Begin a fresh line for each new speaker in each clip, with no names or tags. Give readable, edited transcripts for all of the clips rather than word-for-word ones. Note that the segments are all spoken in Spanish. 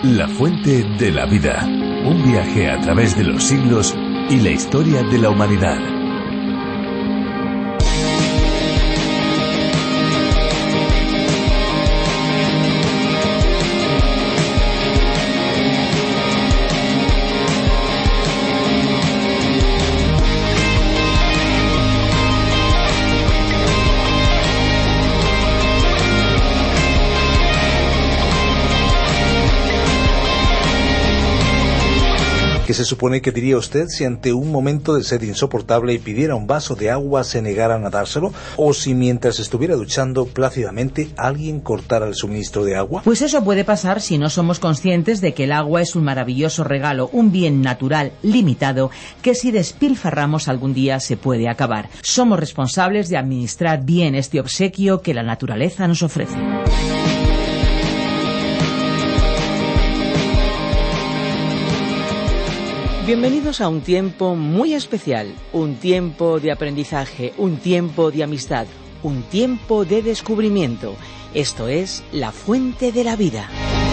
La fuente de la vida. Un viaje a través de los siglos y la historia de la humanidad.
¿Qué se supone que diría usted si ante un momento de sed insoportable y pidiera un vaso de agua se negaran a dárselo? ¿O si mientras estuviera duchando plácidamente alguien cortara el suministro de agua?
Pues eso puede pasar si no somos conscientes de que el agua es un maravilloso regalo, un bien natural limitado que si despilfarramos algún día se puede acabar. Somos responsables de administrar bien este obsequio que la naturaleza nos ofrece. Bienvenidos a un tiempo muy especial, un tiempo de aprendizaje, un tiempo de amistad, un tiempo de descubrimiento. Esto es La Fuente de la Vida.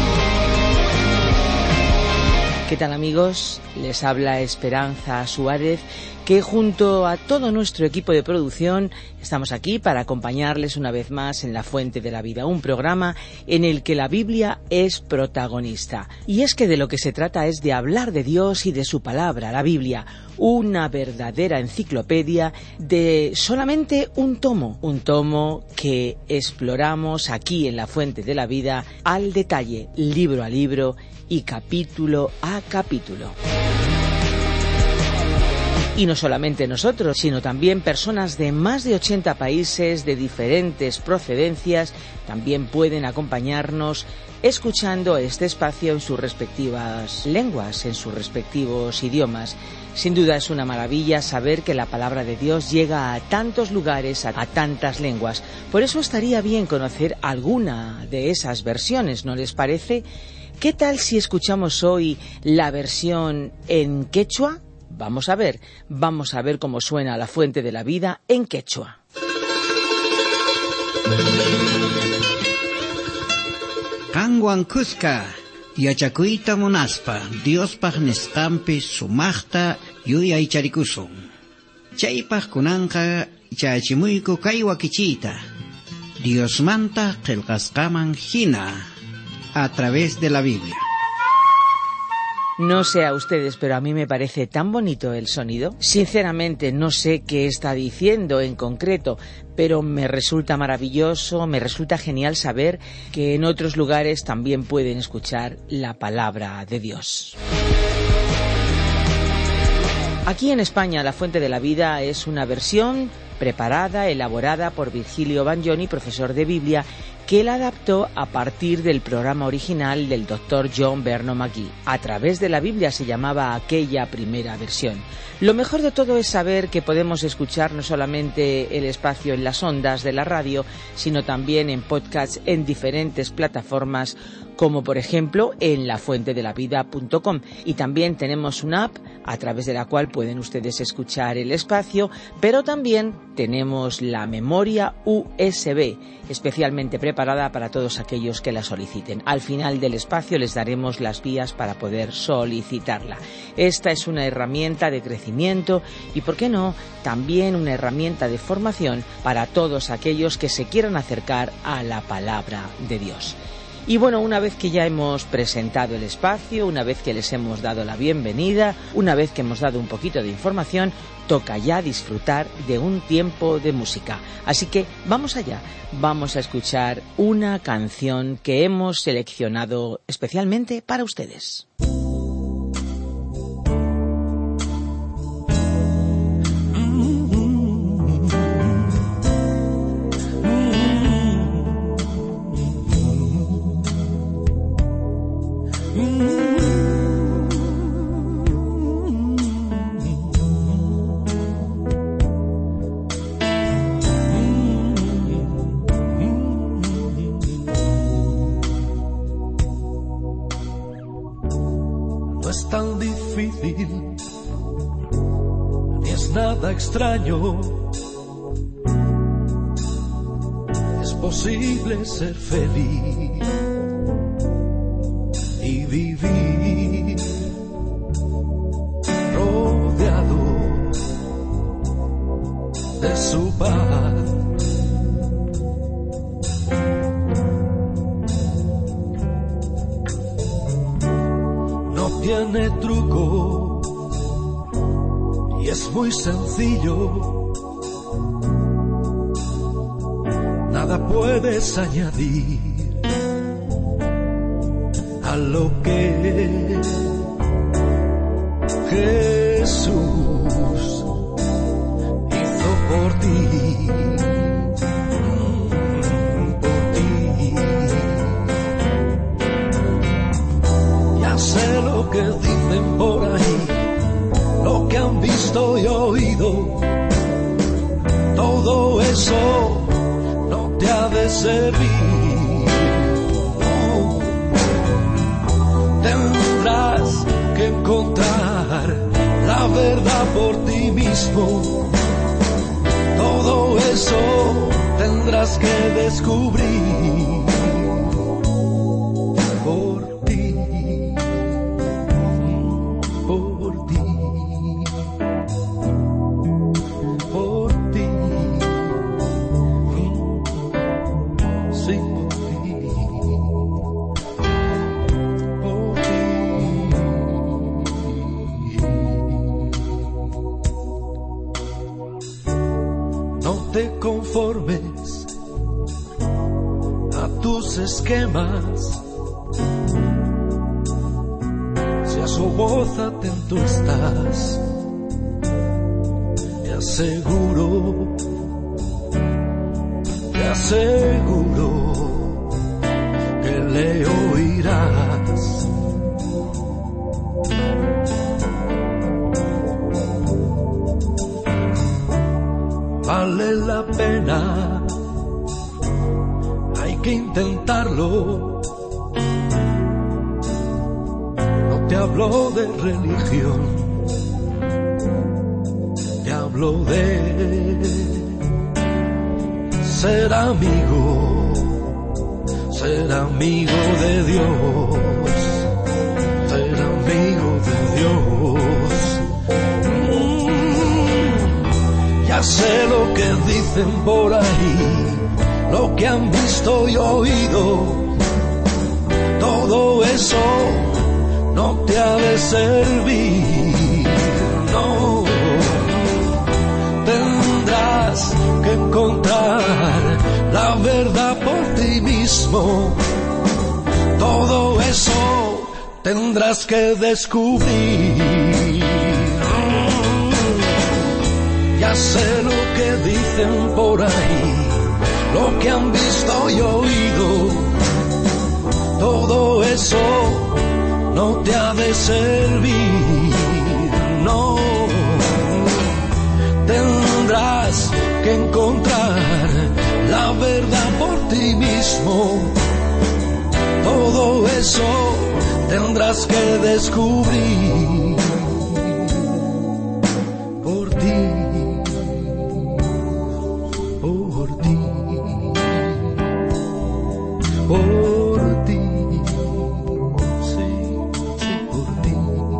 ¿Qué tal, amigos? Les habla Esperanza Suárez, que junto a todo nuestro equipo de producción estamos aquí para acompañarles una vez más en La Fuente de la Vida, un programa en el que la Biblia es protagonista. Y es que de lo que se trata es de hablar de Dios y de su palabra, la Biblia, una verdadera enciclopedia de solamente un tomo que exploramos aquí en La Fuente de la Vida al detalle, libro a libro y capítulo a capítulo. Y no solamente nosotros, sino también personas de más de 80 países de diferentes procedencias también pueden acompañarnos escuchando este espacio en sus respectivas lenguas, en sus respectivos idiomas. Sin duda es una maravilla saber que la palabra de Dios llega a tantos lugares, a tantas lenguas. Por eso estaría bien conocer alguna de esas versiones, ¿no les parece? ¿Qué tal si escuchamos hoy la versión en quechua? Vamos a ver cómo suena La Fuente de la Vida en quechua.
Kanwan Cusca, yachakuita monaspa, Dios pagnestampi sumachta yuyaycharikusun. Chaypaj kunanqa chachimuyku kaywa kichita. Dios manta qillqasqaman hina, a través de la Biblia.
No sé a ustedes, pero a mí me parece tan bonito el sonido. Sinceramente no sé qué está diciendo en concreto, pero me resulta maravilloso, me resulta genial saber que en otros lugares también pueden escuchar la palabra de Dios. Aquí en España, La Fuente de la Vida es una versión preparada, elaborada por Virgilio Bagnoni, profesor de Biblia, que él adaptó a partir del programa original del Dr. John Vernon McGee. A través de la Biblia se llamaba aquella primera versión. Lo mejor de todo es saber que podemos escuchar no solamente el espacio en las ondas de la radio, sino también en podcasts en diferentes plataformas, como por ejemplo en lafuentedelavida.com. Y también tenemos una app a través de la cual pueden ustedes escuchar el espacio, pero también tenemos la memoria USB, especialmente preparada para todos aquellos que la soliciten. Al final del espacio les daremos las vías para poder solicitarla. Esta es una herramienta de crecimiento y, ¿por qué no?, también una herramienta de formación para todos aquellos que se quieran acercar a la palabra de Dios. Y bueno, una vez que ya hemos presentado el espacio, una vez que les hemos dado la bienvenida, una vez que hemos dado un poquito de información, toca ya disfrutar de un tiempo de música. Así que vamos allá, vamos a escuchar una canción que hemos seleccionado especialmente para ustedes.
Tan difícil, ni es nada extraño. Es posible ser feliz y vivir rodeado de su paz. No tiene truco y es muy sencillo. Nada puedes añadir a lo que Jesús hizo por ti, por ti. Ya sé lo que dicen por ahí, lo que han visto y oído, todo eso no te ha de servir. No. Tendrás que encontrar la verdad por ti mismo. Todo eso tendrás que descubrir por ti, por ti, por ti. Sí, por ti, por ti. No te conformes a tus esquemas. Si asomózate en tú estás, te aseguro que le oirás. Vale la pena, hay que intentarlo. No te hablo de religión, te hablo de ser amigo de Dios, ser amigo de Dios. Ya sé lo que dicen por ahí, lo que han visto y oído, todo eso no te ha de servir, no. Tendrás que encontrar la verdad por ti mismo, todo eso tendrás que descubrir. Ya sé lo que dicen por ahí, lo que han visto y oído, todo eso no te ha de servir, no. Tendrás que encontrar la verdad por ti mismo, todo eso tendrás que descubrir por ti. Por ti, sí, sí, por ti,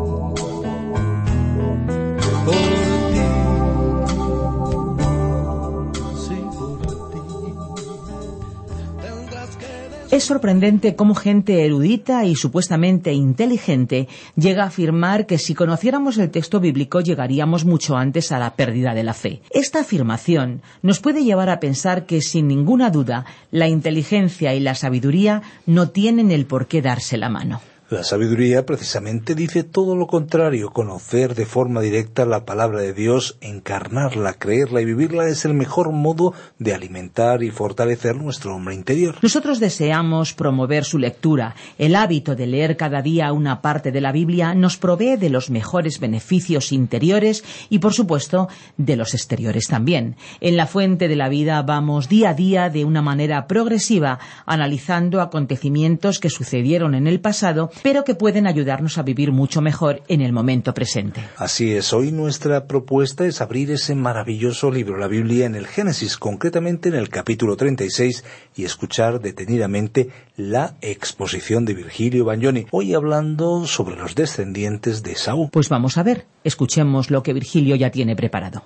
sí, por ti. Tendrás que
Es sorprendente cómo gente erudita y supuestamente inteligente llega a afirmar que si conociéramos el texto bíblico llegaríamos mucho antes a la pérdida de la fe. Esta afirmación nos puede llevar a pensar que, sin ninguna duda, la inteligencia y la sabiduría no tienen el por qué darse la mano.
La sabiduría precisamente dice todo lo contrario. Conocer de forma directa la palabra de Dios, encarnarla, creerla y vivirla es el mejor modo de alimentar y fortalecer nuestro hombre interior.
Nosotros deseamos promover su lectura. El hábito de leer cada día una parte de la Biblia nos provee de los mejores beneficios interiores y, por supuesto, de los exteriores también. En la Fuente de la Vida vamos día a día de una manera progresiva, analizando acontecimientos que sucedieron en el pasado pero que pueden ayudarnos a vivir mucho mejor en el momento presente.
Así es, hoy nuestra propuesta es abrir ese maravilloso libro, la Biblia, en el Génesis, concretamente en el capítulo 36, y escuchar detenidamente la exposición de Virgilio Bagnoni, hoy hablando sobre los descendientes de Esaú.
Pues vamos a ver, escuchemos lo que Virgilio ya tiene preparado.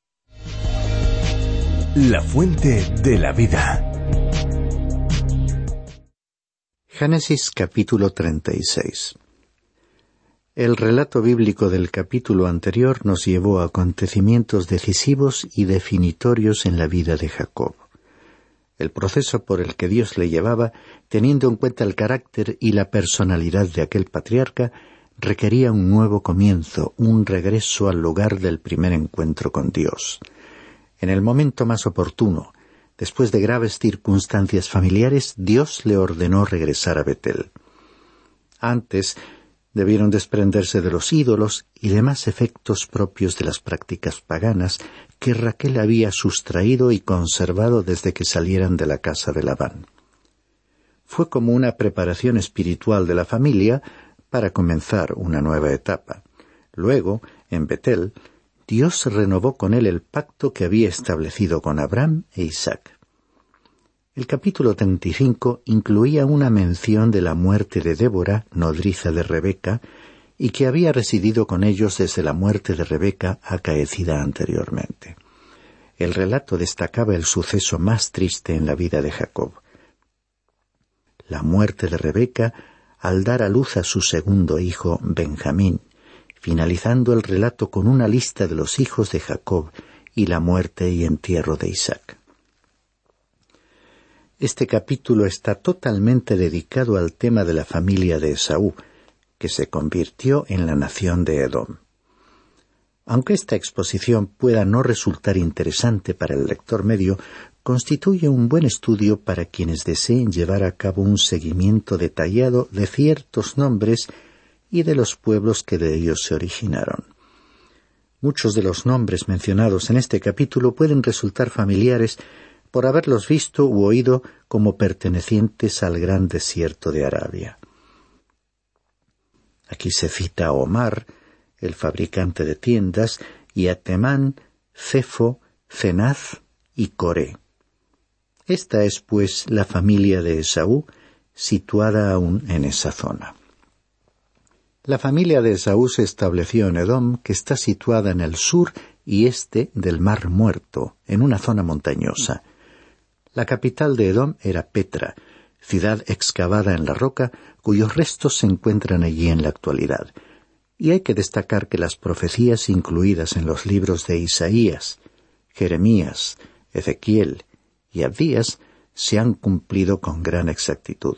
La fuente de la vida.
Génesis capítulo 36. El relato bíblico del capítulo anterior nos llevó a acontecimientos decisivos y definitorios en la vida de Jacob. El proceso por el que Dios le llevaba, teniendo en cuenta el carácter y la personalidad de aquel patriarca, requería un nuevo comienzo, un regreso al lugar del primer encuentro con Dios. En el momento más oportuno, después de graves circunstancias familiares, Dios le ordenó regresar a Betel. Antes, debieron desprenderse de los ídolos y demás efectos propios de las prácticas paganas que Raquel había sustraído y conservado desde que salieran de la casa de Labán. Fue como una preparación espiritual de la familia para comenzar una nueva etapa. Luego, en Betel, Dios renovó con él el pacto que había establecido con Abraham e Isaac. El capítulo 35 incluía una mención de la muerte de Débora, nodriza de Rebeca, y que había residido con ellos desde la muerte de Rebeca acaecida anteriormente. El relato destacaba el suceso más triste en la vida de Jacob: la muerte de Rebeca al dar a luz a su segundo hijo, Benjamín, finalizando el relato con una lista de los hijos de Jacob y la muerte y entierro de Isaac. Este capítulo está totalmente dedicado al tema de la familia de Esaú, que se convirtió en la nación de Edom. Aunque esta exposición pueda no resultar interesante para el lector medio, constituye un buen estudio para quienes deseen llevar a cabo un seguimiento detallado de ciertos nombres y de los pueblos que de ellos se originaron. Muchos de los nombres mencionados en este capítulo pueden resultar familiares por haberlos visto u oído como pertenecientes al gran desierto de Arabia. Aquí se cita a Omar, el fabricante de tiendas, y a Temán, Cefo, Cenaz y Coré. Esta es, pues, la familia de Esaú, situada aún en esa zona. La familia de Esaú se estableció en Edom, que está situada en el sur y este del Mar Muerto, en una zona montañosa. La capital de Edom era Petra, ciudad excavada en la roca, cuyos restos se encuentran allí en la actualidad. Y hay que destacar que las profecías incluidas en los libros de Isaías, Jeremías, Ezequiel y Abdías se han cumplido con gran exactitud.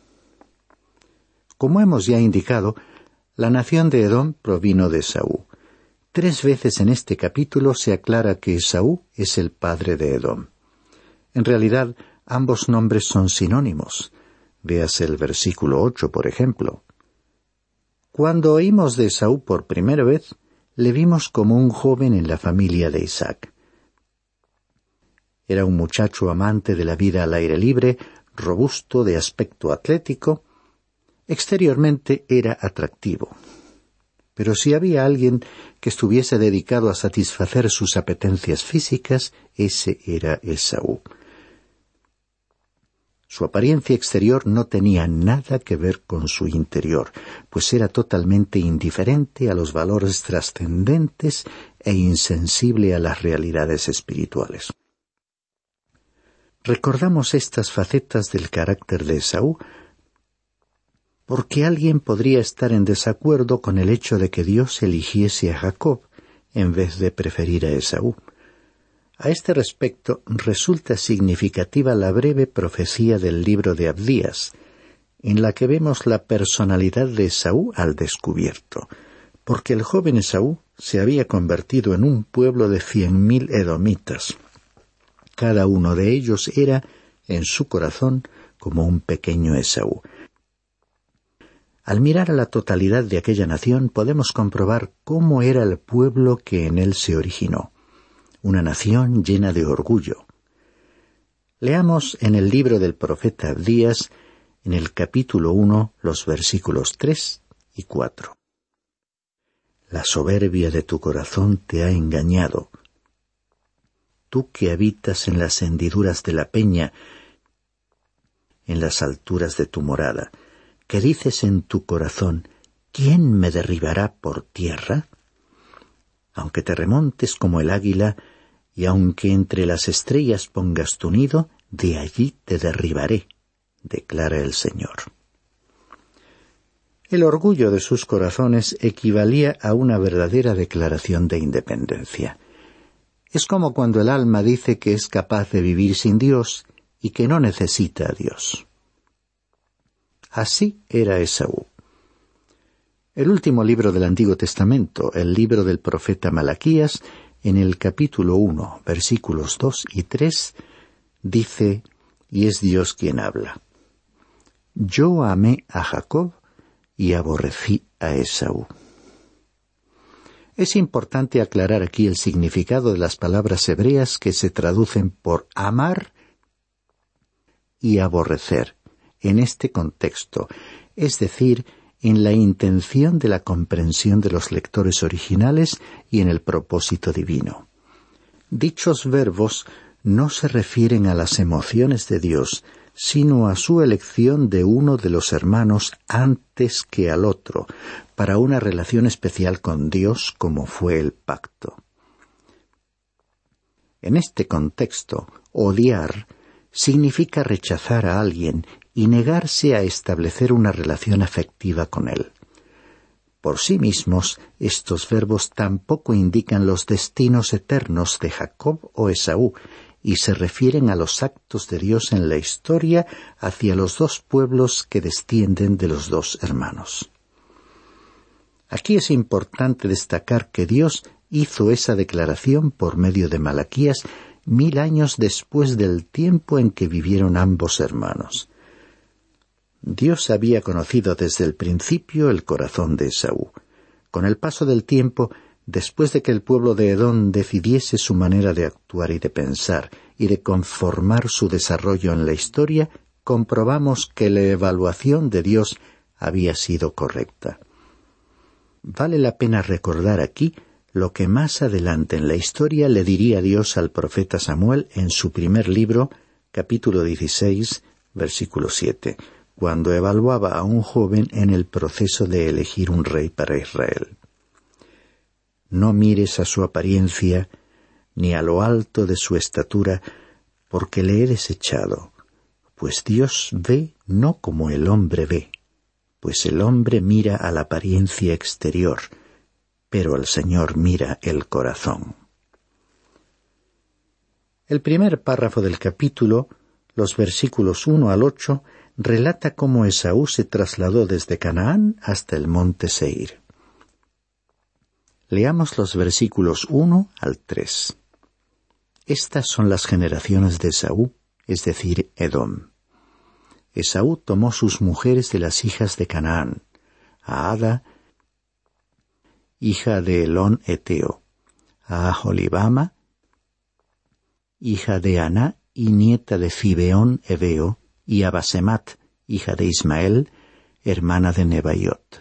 Como hemos ya indicado, la nación de Edom provino de Esaú. 3 veces en este capítulo se aclara que Esaú es el padre de Edom. En realidad, ambos nombres son sinónimos. Véase el versículo 8, por ejemplo. Cuando oímos de Esaú por primera vez, le vimos como un joven en la familia de Isaac. Era un muchacho amante de la vida al aire libre, robusto, de aspecto atlético. Exteriormente era atractivo. Pero si había alguien que estuviese dedicado a satisfacer sus apetencias físicas, ese era Esaú. Su apariencia exterior no tenía nada que ver con su interior, pues era totalmente indiferente a los valores trascendentes e insensible a las realidades espirituales. Recordamos estas facetas del carácter de Esaú porque alguien podría estar en desacuerdo con el hecho de que Dios eligiese a Jacob en vez de preferir a Esaú. A este respecto, resulta significativa la breve profecía del libro de Abdías, en la que vemos la personalidad de Esaú al descubierto, porque el joven Esaú se había convertido en un pueblo de 100.000 edomitas. Cada uno de ellos era, en su corazón, como un pequeño Esaú. Al mirar a la totalidad de aquella nación, podemos comprobar cómo era el pueblo que en él se originó. Una nación llena de orgullo. Leamos en el libro del profeta Abdías en el capítulo 1, los versículos 3 y 4. La soberbia de tu corazón te ha engañado. Tú que habitas en las hendiduras de la peña, en las alturas de tu morada, que dices en tu corazón, ¿quién me derribará por tierra? Aunque te remontes como el águila, y aunque entre las estrellas pongas tu nido, de allí te derribaré, declara el Señor. El orgullo de sus corazones equivalía a una verdadera declaración de independencia. Es como cuando el alma dice que es capaz de vivir sin Dios y que no necesita a Dios. Así era Esaú. El último libro del Antiguo Testamento, el libro del profeta Malaquías, en el capítulo 1, versículos 2 y 3, dice, y es Dios quien habla: Yo amé a Jacob y aborrecí a Esaú. Es importante aclarar aquí el significado de las palabras hebreas que se traducen por amar y aborrecer en este contexto, es decir, en la intención de la comprensión de los lectores originales y en el propósito divino. Dichos verbos no se refieren a las emociones de Dios, sino a su elección de uno de los hermanos antes que al otro, para una relación especial con Dios como fue el pacto. En este contexto, odiar significa rechazar a alguien y negarse a establecer una relación afectiva con él. Por sí mismos, estos verbos tampoco indican los destinos eternos de Jacob o Esaú, y se refieren a los actos de Dios en la historia hacia los dos pueblos que descienden de los dos hermanos. Aquí es importante destacar que Dios hizo esa declaración por medio de Malaquías 1000 años después del tiempo en que vivieron ambos hermanos. Dios había conocido desde el principio el corazón de Esaú. Con el paso del tiempo, después de que el pueblo de Edom decidiese su manera de actuar y de pensar y de conformar su desarrollo en la historia, comprobamos que la evaluación de Dios había sido correcta. Vale la pena recordar aquí lo que más adelante en la historia le diría Dios al profeta Samuel en su primer libro, capítulo 16, versículo 7, cuando evaluaba a un joven en el proceso de elegir un rey para Israel. No mires a su apariencia, ni a lo alto de su estatura, porque le he desechado, pues Dios ve no como el hombre ve, pues el hombre mira a la apariencia exterior, pero el Señor mira el corazón. El primer párrafo del capítulo, los versículos 1 al 8, relata cómo Esaú se trasladó desde Canaán hasta el monte Seir. Leamos los versículos 1 al 3. Estas son las generaciones de Esaú, es decir, Edom. Esaú tomó sus mujeres de las hijas de Canaán, a Ada, hija de Elón Eteo, a Aholibama, hija de Aná y nieta de Fibeón Heveo, y a Basemat, hija de Ismael, hermana de Nebaiot.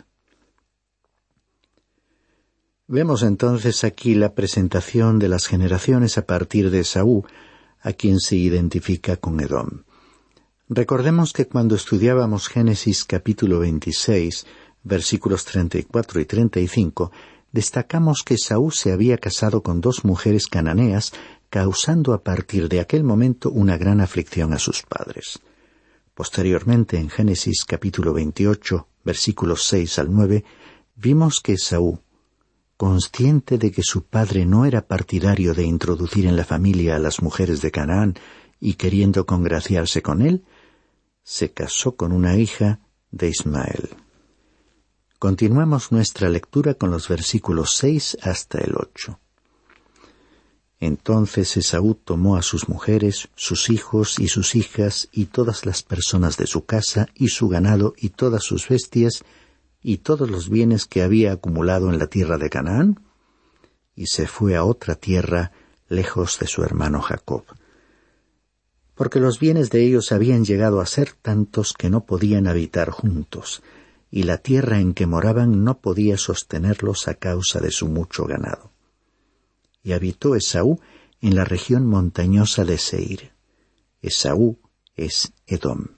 Vemos entonces aquí la presentación de las generaciones a partir de Esaú, a quien se identifica con Edom. Recordemos que cuando estudiábamos Génesis capítulo 26, versículos 34 y 35, destacamos que Esaú se había casado con 2 mujeres cananeas, causando a partir de aquel momento una gran aflicción a sus padres. Posteriormente, en Génesis capítulo 28, versículos 6 al 9, vimos que Esaú, consciente de que su padre no era partidario de introducir en la familia a las mujeres de Canaán y queriendo congraciarse con él, se casó con una hija de Ismael. Continuamos nuestra lectura con los versículos 6 hasta el 8. Entonces Esaú tomó a sus mujeres, sus hijos y sus hijas y todas las personas de su casa y su ganado y todas sus bestias y todos los bienes que había acumulado en la tierra de Canaán, y se fue a otra tierra lejos de su hermano Jacob. porque los bienes de ellos habían llegado a ser tantos que no podían habitar juntos, y la tierra en que moraban no podía sostenerlos a causa de su mucho ganado. Y habitó Esaú en la región montañosa de Seir. Esaú es Edom.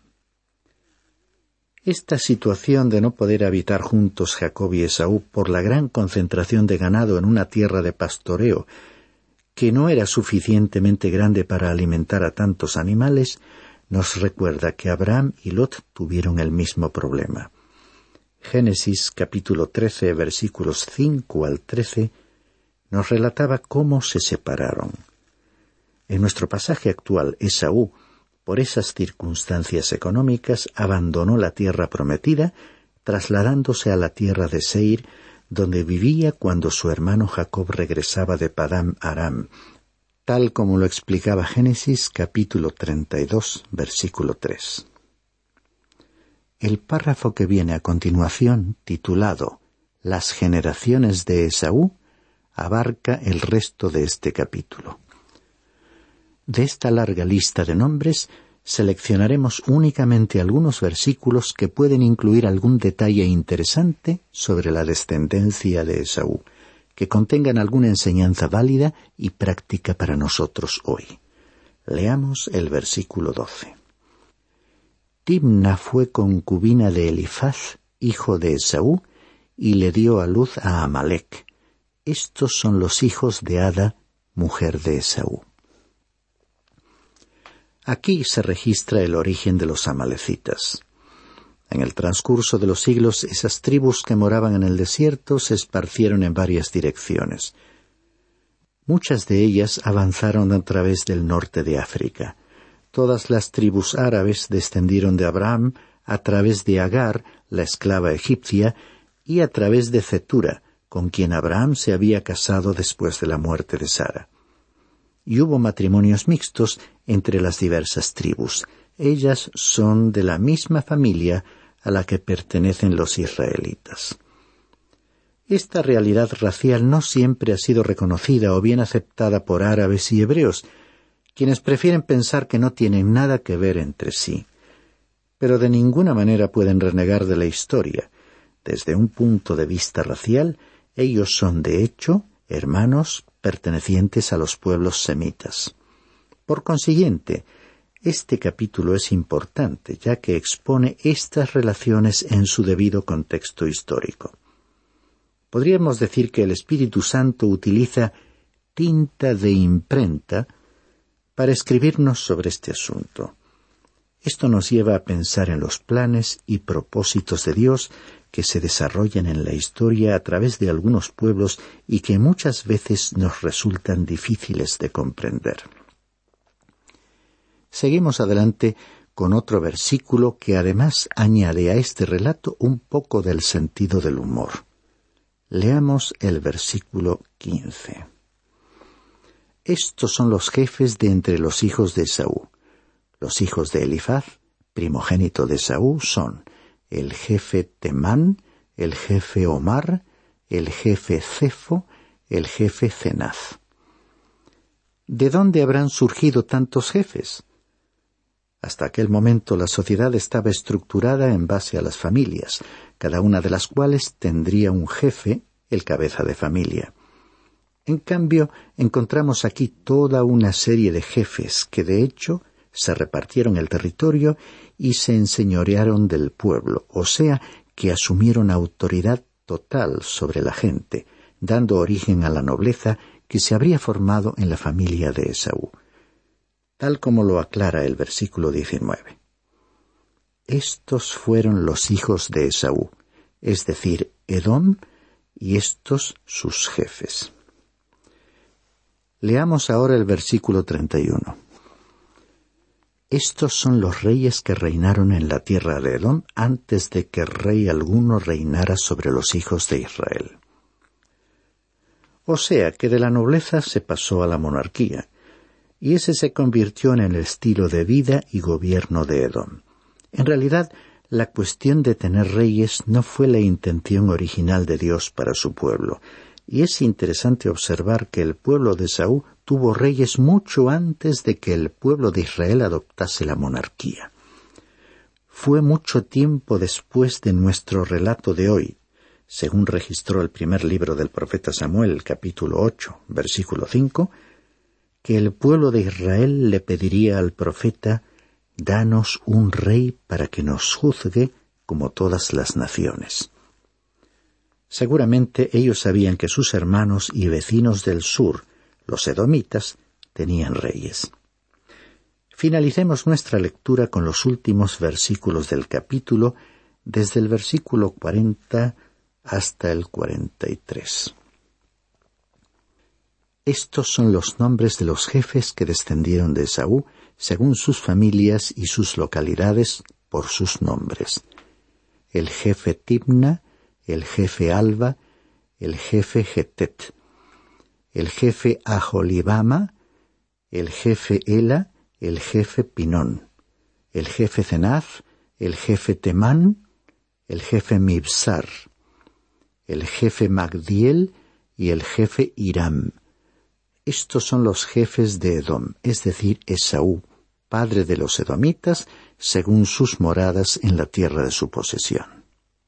Esta situación de no poder habitar juntos Jacob y Esaú por la gran concentración de ganado en una tierra de pastoreo, que no era suficientemente grande para alimentar a tantos animales, nos recuerda que Abraham y Lot tuvieron el mismo problema. Génesis capítulo 13, versículos 5 al 13, nos relataba cómo se separaron. En nuestro pasaje actual, Esaú, por esas circunstancias económicas, abandonó la tierra prometida, trasladándose a la tierra de Seir, donde vivía cuando su hermano Jacob regresaba de Padán Aram, tal como lo explicaba Génesis capítulo 32, versículo 3. El párrafo que viene a continuación, titulado Las generaciones de Esaú, abarca el resto de este capítulo. De esta larga lista de nombres, seleccionaremos únicamente algunos versículos que pueden incluir algún detalle interesante sobre la descendencia de Esaú, que contengan alguna enseñanza válida y práctica para nosotros hoy. Leamos el versículo 12. Timna fue concubina de Elifaz, hijo de Esaú, y le dio a luz a Amalec. Estos son los hijos de Ada, mujer de Esaú. Aquí se registra el origen de los amalecitas. En el transcurso de los siglos, esas tribus que moraban en el desierto se esparcieron en varias direcciones. Muchas de ellas avanzaron a través del norte de África. Todas las tribus árabes descendieron de Abraham a través de Agar, la esclava egipcia, y a través de Cetura, con quien Abraham se había casado después de la muerte de Sara. Y hubo matrimonios mixtos entre las diversas tribus. Ellas son de la misma familia a la que pertenecen los israelitas. Esta realidad racial no siempre ha sido reconocida o bien aceptada por árabes y hebreos, quienes prefieren pensar que no tienen nada que ver entre sí. Pero de ninguna manera pueden renegar de la historia. Desde un punto de vista racial, ellos son de hecho hermanos pertenecientes a los pueblos semitas. Por consiguiente, este capítulo es importante, ya que expone estas relaciones en su debido contexto histórico. Podríamos decir que el Espíritu Santo utiliza tinta de imprenta para escribirnos sobre este asunto. Esto nos lleva a pensar en los planes y propósitos de Dios que se desarrollan en la historia a través de algunos pueblos y que muchas veces nos resultan difíciles de comprender. Seguimos adelante con otro versículo que además añade a este relato un poco del sentido del humor. Leamos el versículo 15. Estos son los jefes de entre los hijos de Esaú. Los hijos de Elifaz, primogénito de Esaú, son el jefe Temán, el jefe Omar, el jefe Cefo, el jefe Cenaz. ¿De dónde habrán surgido tantos jefes? Hasta aquel momento la sociedad estaba estructurada en base a las familias, cada una de las cuales tendría un jefe, el cabeza de familia. En cambio, encontramos aquí toda una serie de jefes que, de hecho, se repartieron el territorio y se enseñorearon del pueblo, o sea, que asumieron autoridad total sobre la gente, dando origen a la nobleza que se habría formado en la familia de Esaú, tal como lo aclara el versículo 19. Estos fueron los hijos de Esaú, es decir, Edom, y estos sus jefes. Leamos ahora el versículo 31. Estos son los reyes que reinaron en la tierra de Edom antes de que rey alguno reinara sobre los hijos de Israel. O sea que de la nobleza se pasó a la monarquía, y ese se convirtió en el estilo de vida y gobierno de Edom. En realidad, la cuestión de tener reyes no fue la intención original de Dios para su pueblo, y es interesante observar que el pueblo de Esaú tuvo reyes mucho antes de que el pueblo de Israel adoptase la monarquía. Fue mucho tiempo después de nuestro relato de hoy, según registró el primer libro del profeta Samuel, capítulo 8, versículo 5, que el pueblo de Israel le pediría al profeta: «Danos un rey para que nos juzgue como todas las naciones». Seguramente ellos sabían que sus hermanos y vecinos del sur, los edomitas, tenían reyes. Finalicemos nuestra lectura con los últimos versículos del capítulo, desde el versículo 40 hasta el 43. Estos son los nombres de los jefes que descendieron de Esaú, según sus familias y sus localidades, por sus nombres: el jefe Timna, el jefe Alba, el jefe Getet, el jefe Aholibama, el jefe Ela, el jefe Pinón, el jefe Cenaz, el jefe Temán, el jefe Mibsar, el jefe Magdiel y el jefe Hiram. Estos son los jefes de Edom, es decir, Esaú, padre de los edomitas, según sus moradas en la tierra de su posesión.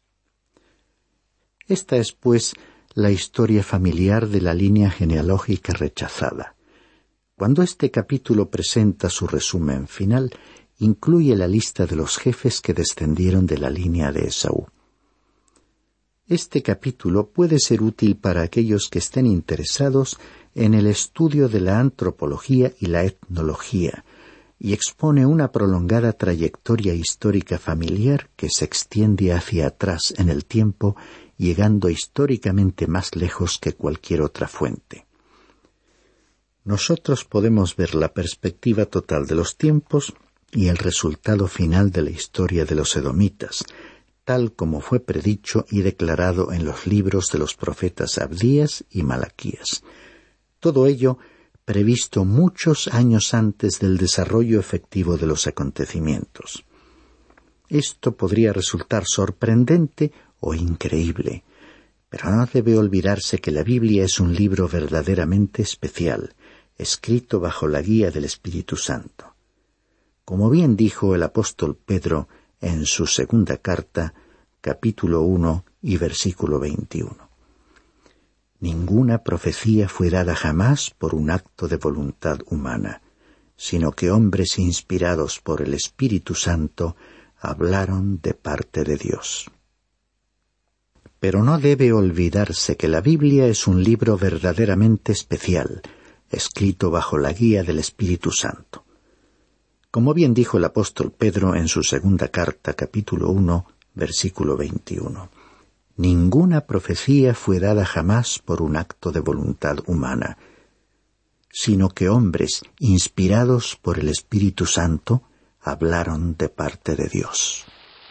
Esta es, pues, la historia familiar de la línea genealógica rechazada. Cuando este capítulo presenta su resumen final, incluye la lista de los jefes que descendieron de la línea de Esaú. Este capítulo puede ser útil para aquellos que estén interesados en el estudio de la antropología y la etnología, y expone una prolongada trayectoria histórica familiar que se extiende hacia atrás en el tiempo, llegando históricamente más lejos que cualquier otra fuente. Nosotros podemos ver la perspectiva total de los tiempos y el resultado final de la historia de los edomitas, tal como fue predicho y declarado en los libros de los profetas Abdías y Malaquías. Todo ello previsto muchos años antes del desarrollo efectivo de los acontecimientos. Esto podría resultar sorprendente o increíble, pero no debe olvidarse que la Biblia es un libro verdaderamente especial, escrito bajo la guía del Espíritu Santo. Como bien dijo el apóstol Pedro en su segunda carta, capítulo 1 y versículo 21. Ninguna profecía fue dada jamás por un acto de voluntad humana, sino que hombres inspirados por el Espíritu Santo hablaron de parte de Dios. Pero no debe olvidarse que la Biblia es un libro verdaderamente especial, escrito bajo la guía del Espíritu Santo. Como bien dijo el apóstol Pedro en su segunda carta, capítulo 1, versículo 21. Ninguna profecía fue dada jamás por un acto de voluntad humana, sino que hombres inspirados por el Espíritu Santo hablaron de parte de Dios.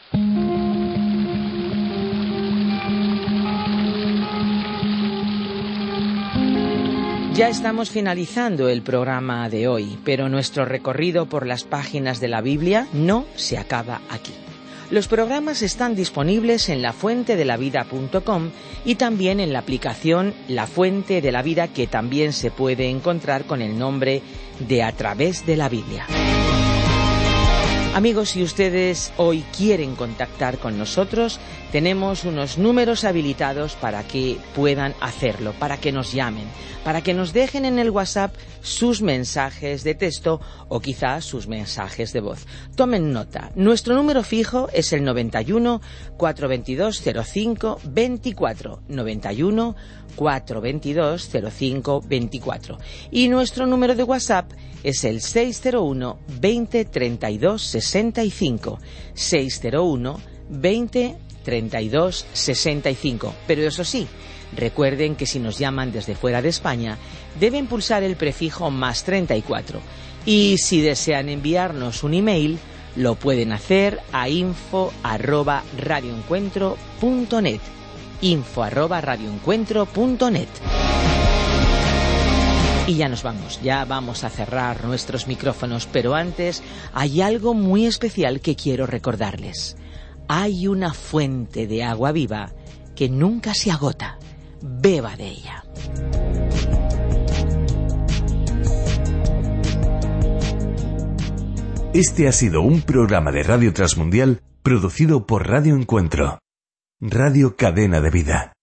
Ya estamos finalizando el programa de hoy, pero nuestro recorrido por las páginas de la Biblia no se acaba aquí. Los programas están disponibles en lafuentedelavida.com y también en la aplicación La Fuente de la Vida, que también se puede encontrar con el nombre de A Través de la Biblia. Amigos, si ustedes hoy quieren contactar con nosotros, tenemos unos números habilitados para que puedan hacerlo, para que nos llamen, para que nos dejen en el WhatsApp sus mensajes de texto o quizás sus mensajes de voz. Tomen nota. Nuestro número fijo es el 91 422 05 24, 91 422 05 24. Y nuestro número de WhatsApp es el 601 20 32 65, 601 20 32 65. Pero eso sí, recuerden que si nos llaman desde fuera de España, deben pulsar el prefijo más 34. Y si desean enviarnos un email, lo pueden hacer a info@radioencuentro.net, info@radioencuentro.net. Y ya nos vamos, ya vamos a cerrar nuestros micrófonos, pero antes hay algo muy especial que quiero recordarles. Hay una fuente de agua viva que nunca se agota. Beba de ella.
Este ha sido un programa de Radio Transmundial producido por Radio Encuentro, Radio Cadena de Vida.